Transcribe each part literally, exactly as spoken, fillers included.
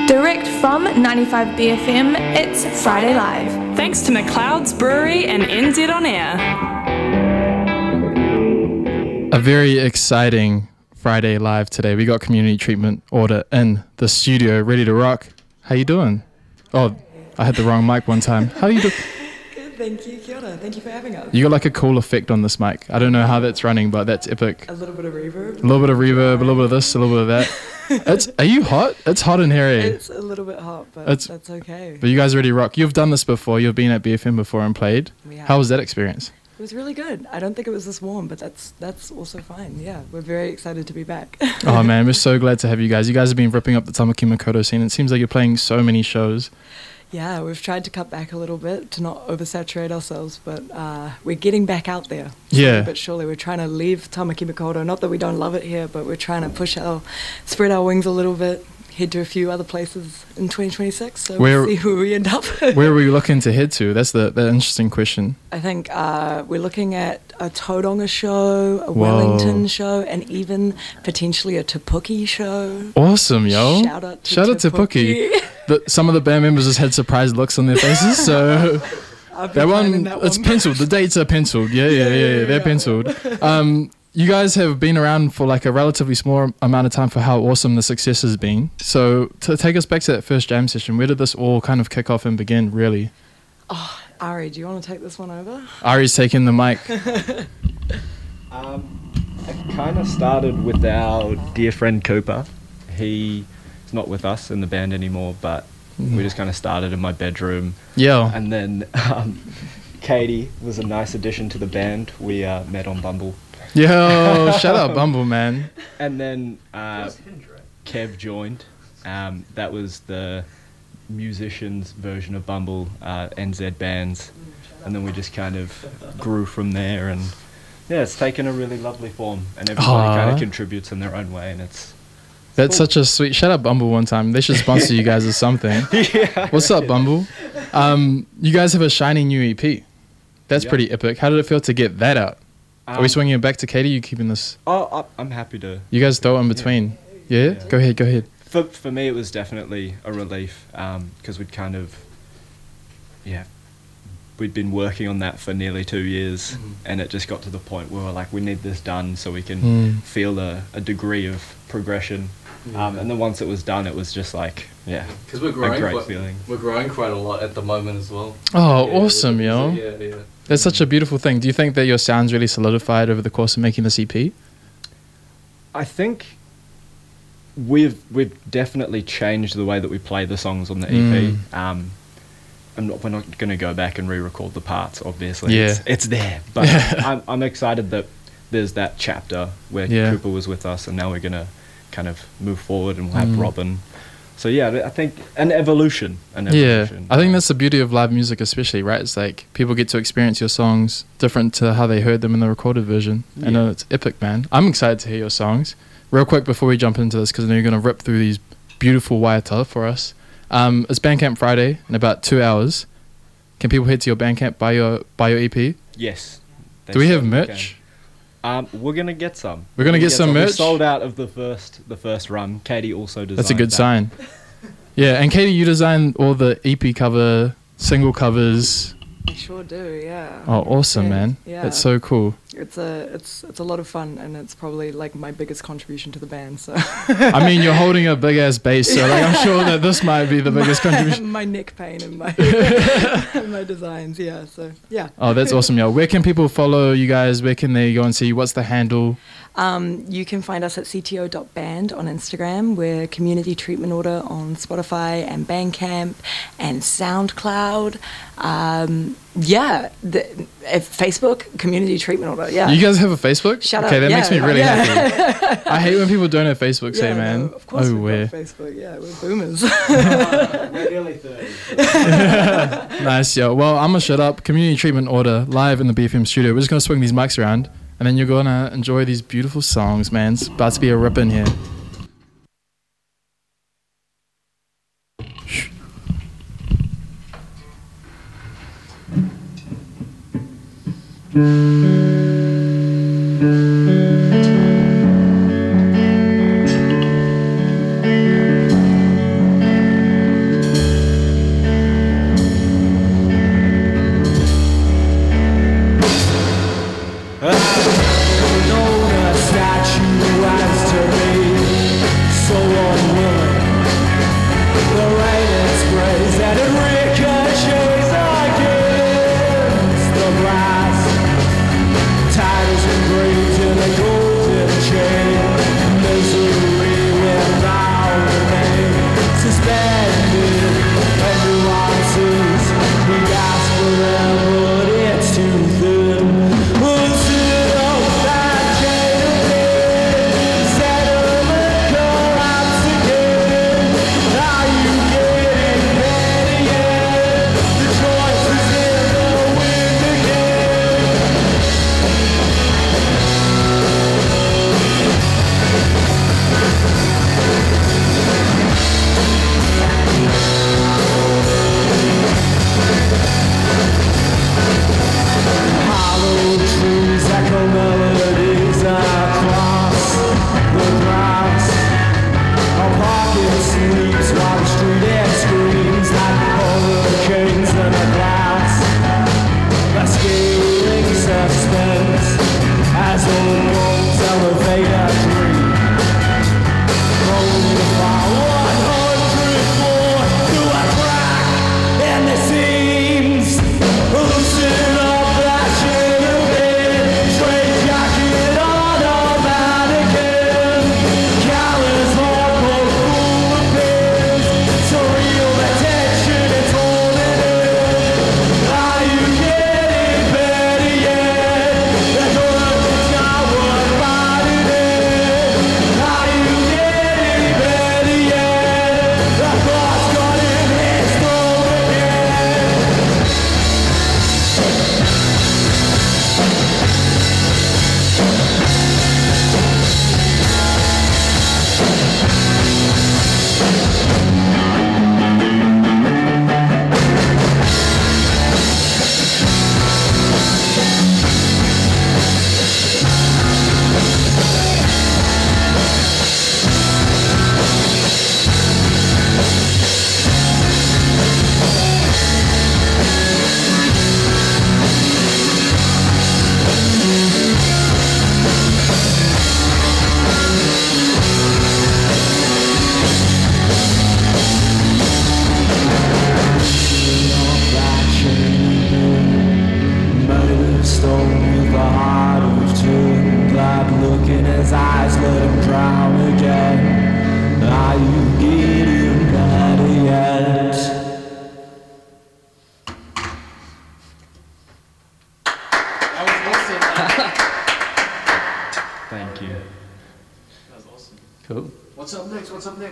Direct from ninety-five B F M, it's Friday Live. Thanks to McLeod's Brewery and N Z On Air. A very exciting Friday Live today. We got Community Treatment Order in the studio, ready to rock. How you doing? Oh, I had the wrong mic one time. How you doing? Good, thank you. Kia ora. Thank you for having us. You got like a cool effect on this mic. I don't know how that's running, but that's epic. A little bit of reverb. A little bit of reverb, a little bit of this, a little bit of that. It's, are you hot? It's hot in here, eh? It's a little bit hot, but It's- that's okay. But you guys already rock. You've done this before. You've been at B F M before and played. We have. How was that experience? It was really good. I don't think it was this warm, but that's that's also fine. Yeah, we're very excited to be back. Oh man, we're so glad to have you guys. You guys have been ripping up the Tamaki Makaurau scene. It seems like you're playing so many shows. Yeah, we've tried to cut back a little bit to not oversaturate ourselves, but uh, we're getting back out there. Yeah. But surely we're trying to leave Tamaki Makaurau. Not that we don't love it here, but we're trying to push our, spread our wings a little bit, head to a few other places in twenty twenty-six. So Where- we'll see who we end up. Where are we looking to head to? That's the, the interesting question. I think uh, we're looking at a Tauranga show, a Whoa. Wellington show, and even potentially a Te Puke show. Awesome, yo. Shout out to Shout out Te to Puke. The, some of the band members just had surprised looks on their faces, so I've been that one, planning that it's one. penciled. The dates are penciled. Yeah, yeah, yeah, yeah, yeah, they're yeah. penciled. Um, you guys have been around for like a relatively small amount of time for how awesome the success has been. So to take us back to that first jam session, where did this all kind of kick off and begin, really? Oh, Ari, do you want to take this one over? Ari's taking the mic. Um, it kind of started with our dear friend Cooper. He's not with us in the band anymore, but we just kind of started in my bedroom. Yo. And then um, Katie was a nice addition to the band. We uh, met on Bumble. Yo, shut up, Bumble, man. And then uh, Kev joined. Um, that was the musicians' version of Bumble, uh, N Z Bands. And then we just kind of grew from there. And yeah, it's taken a really lovely form. And everybody kind Aw. of contributes in their own way. And it's That's cool. such a sweet. Shut up, Bumble, one time. They should sponsor you guys or something. yeah. What's up, Bumble? Um, you guys have a shiny new E P. That's Yeah. pretty epic. How did it feel to get that out? Are we Um, swinging it back to Katie? You keeping this? Oh, I- I'm happy to. You guys throw it in between. Yeah? Yeah. Go ahead, go ahead. For for me, it was definitely a relief because we'd kind of, yeah, we'd been working on that for nearly two years, and it just got to the point where we're like, we need this done so we can Mm. feel a, a degree of progression. Um, and then once it was done, it was just like, yeah, Because we're a growing great quite, feeling. We're growing quite a lot at the moment as well. Oh, Yeah, awesome, we're- yo. Yeah, yeah. That's such a beautiful thing. Do you think that your sound's really solidified over the course of making this E P? I think we've we've definitely changed the way that we play the songs on the E P. Mm. Um, I'm not, we're not going to go back and re-record the parts, obviously. Yeah. It's, it's there. But I'm, I'm excited that there's that chapter where Yeah. Cooper was with us, and now we're going to kind of move forward and we'll have Mm. Robin. So yeah, I think an evolution. An Yeah, evolution. I think that's the beauty of live music, especially, right? It's like people get to experience your songs different to how they heard them in the recorded version. I know Yeah. it's epic, man. I'm excited to hear your songs. Real quick before we jump into this, because I know you're going to rip through these beautiful waiata for us. Um, it's Bandcamp Friday in about two hours. Can people head to your Bandcamp, buy your buy your E P? Yes. Do we have certainly merch? can. Um, we're gonna get some. We're gonna get some We merch? sold out of the first the first run. Katie also designed. That's a good that. sign. Yeah, and Katie, you designed all the E P cover, single covers. I sure do, yeah. Oh, awesome, Yeah, man. yeah. That's so cool. It's a it's it's a lot of fun, and it's probably like my biggest contribution to the band. So I mean, you're holding a big ass bass, so like, I'm sure that this might be the biggest my, contribution. my neck pain and my my designs, yeah. So yeah. Oh, that's awesome, yo. Where can people follow you guys? Where can they go and see? What's the handle? Um, you can find us at c t o dot band on Instagram. We're Community Treatment Order on Spotify and Bandcamp and SoundCloud. Um, yeah, the, if Facebook, Community Treatment Order. Yeah. You guys have a Facebook? Shut okay, up. that Yeah, makes me really yeah. happy. I hate when people don't have Facebook, say, Yeah, man. no, of course oh, we've where? got Facebook. Yeah, we're boomers. We're nearly thirty. Nice, yo. Well, I'm going to shut up. Community Treatment Order, live in the B F M studio. We're just going to swing these mics around, and then you're going to enjoy these beautiful songs, man. It's about to be a rip in here. Shh.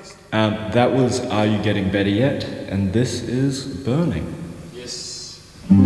Um, that was Are You Getting Better Yet? And this is Burning. Yes.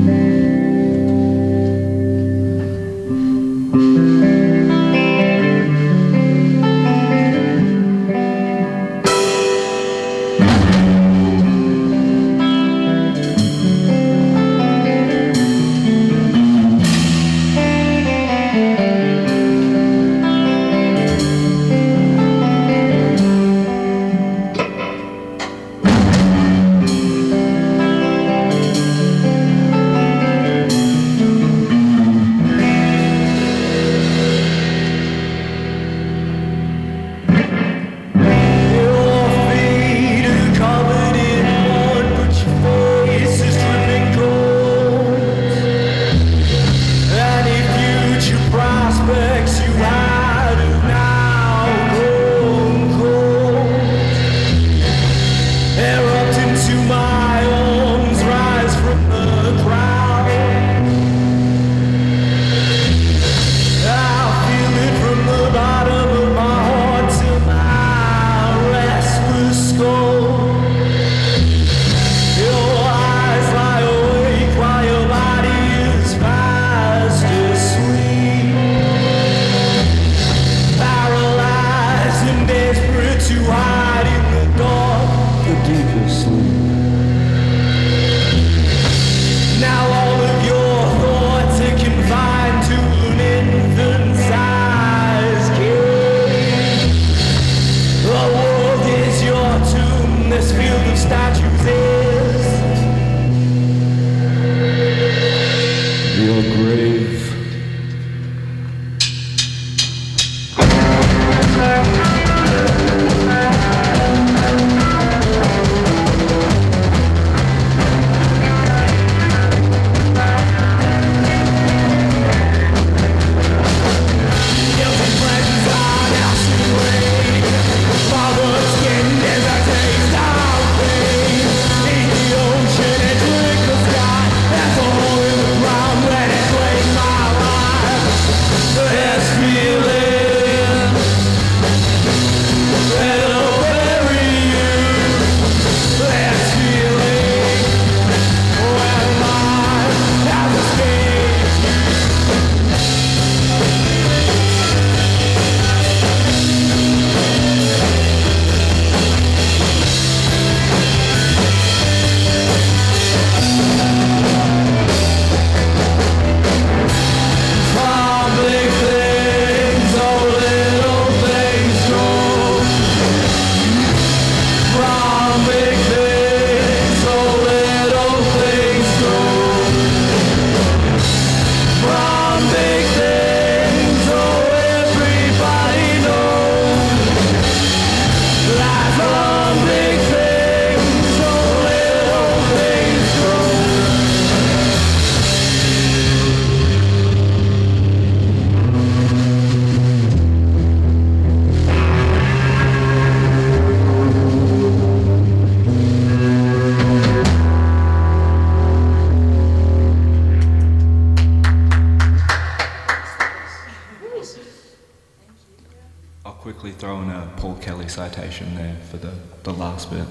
Citation there for the, the last bit.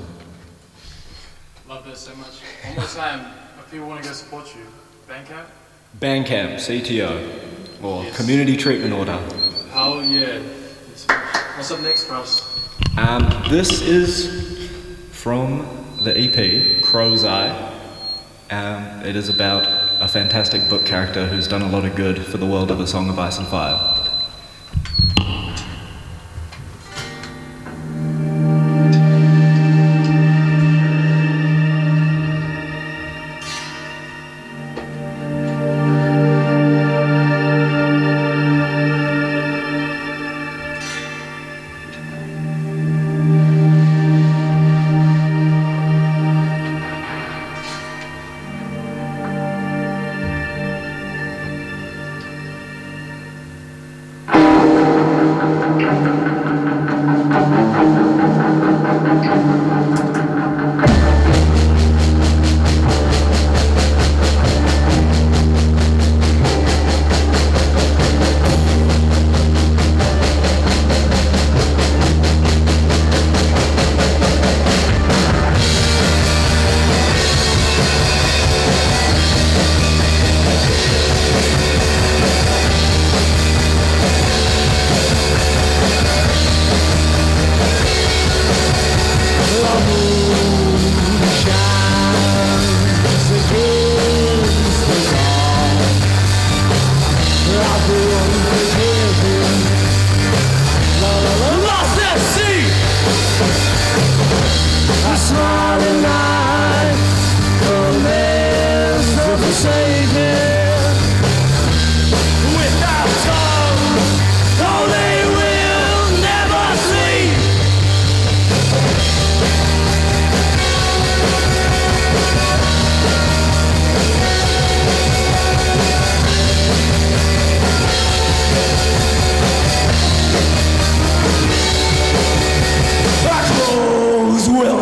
Love this so much. One more time, if people want to go support you, Bandcamp? Bandcamp, C T O, or yes. Community Treatment Order. Oh yeah. What's up next for us? Um, this is from the E P, Crow's Eye. Um, it is about a fantastic book character who's done a lot of good for the world of A Song of Ice and Fire.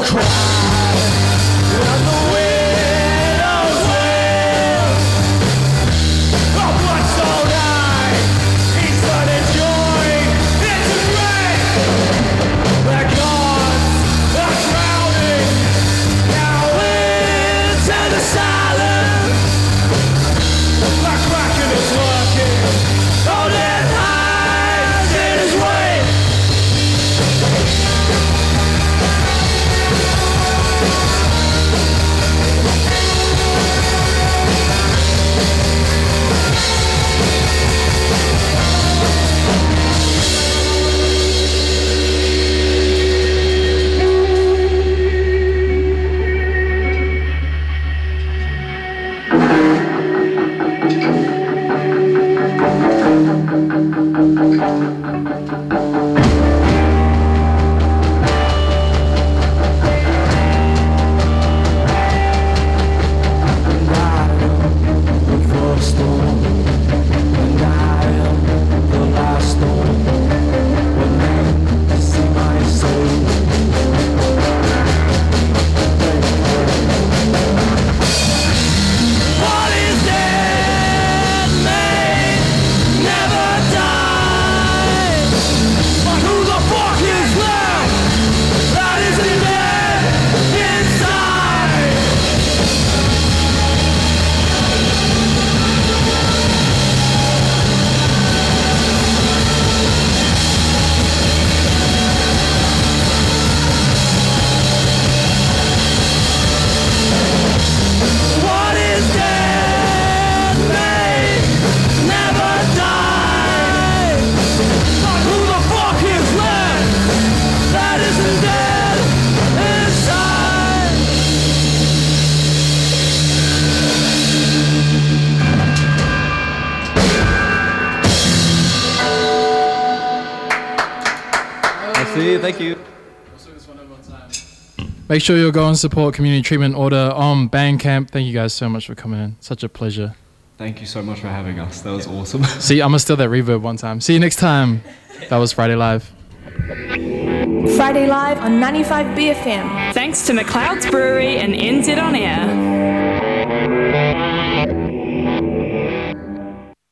Thank you. Make sure you'll go and support Community Treatment Order on Bandcamp. Thank you guys so much for coming in. Such a pleasure. Thank you so much for having us. That was awesome. See, I'm going to steal that reverb one time. See you next time. That was Friday Live. Friday Live on ninety-five B F M. Thanks to McLeod's Brewery and N Z On Air.